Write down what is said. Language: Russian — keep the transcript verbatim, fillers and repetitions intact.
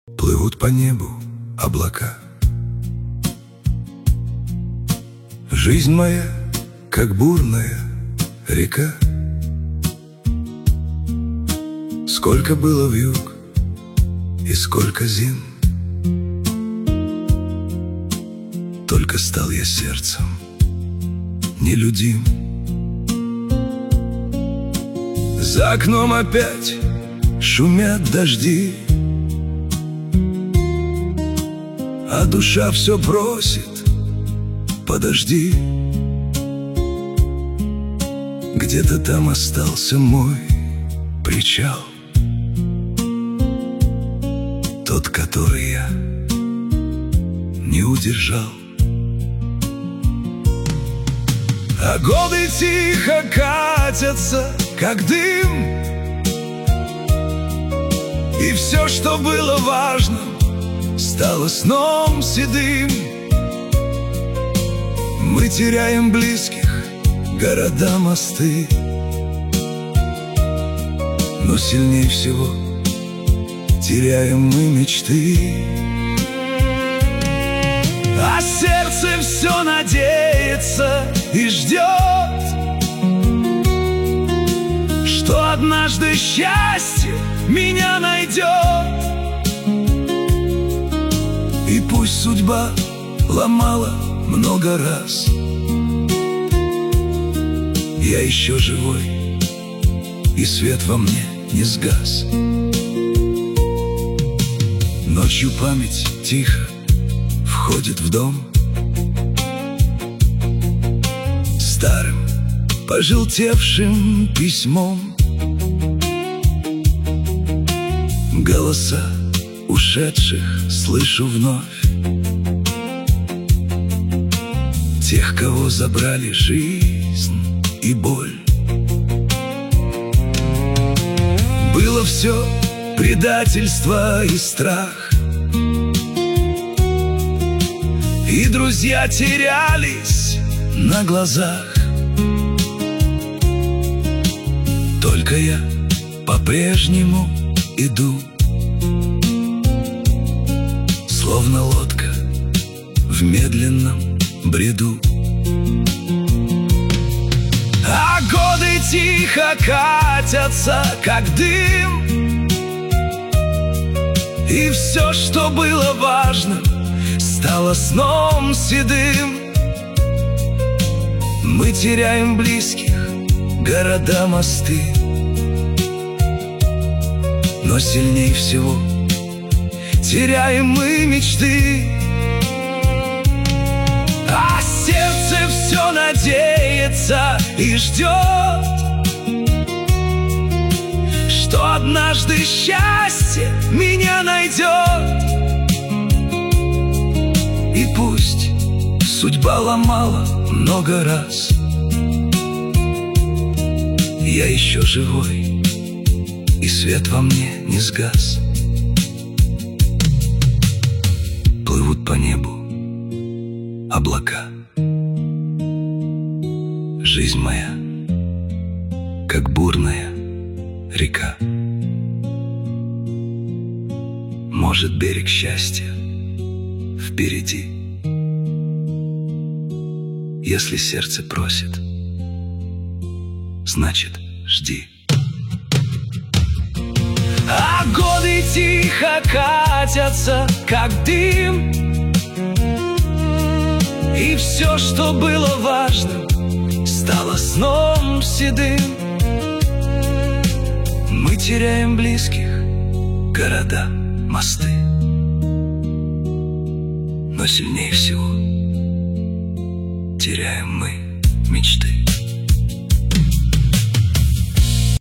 Плывут по небу облака. Жизнь моя, как бурная река. Сколько было вьюг и сколько зим, только стал я сердцем нелюдим. За окном опять шумят дожди, а душа все просит: подожди. Где-то там остался мой причал, тот, который я не удержал. А годы тихо катятся, как дым, и все, что было важным, стало сном седым. Мы теряем близких, города, мосты, но сильнее всего теряем мы мечты. А сердце все надеется и ждет, что однажды счастье меня найдет. И пусть судьба ломала много раз, я еще живой, и свет во мне не сгас. Ночью память тихо входит в дом, старым пожелтевшим письмом. Голоса ушедших слышу вновь, тех, кого забрали жизнь и боль. Было все предательство и страх, и друзья терялись на глазах. Только я по-прежнему иду, словно лодка в медленном бреду. А годы тихо катятся, как дым, и все, что было важным, стало сном седым. Мы теряем близких, города, мосты, но сильней всего теряем мы мечты. А сердце все надеется и ждет, что однажды счастье меня найдет. И пусть судьба ломала много раз, я еще живой, и свет во мне не сгас. Плывут по небу облака. Жизнь моя, как бурная река. Может, берег счастья впереди, если сердце просит, значит, жди. А годы тихо катятся, как дым, и все, что было важным, стало сном седым. Мы теряем близких, города, мосты, но сильнее всего теряем мы мечты.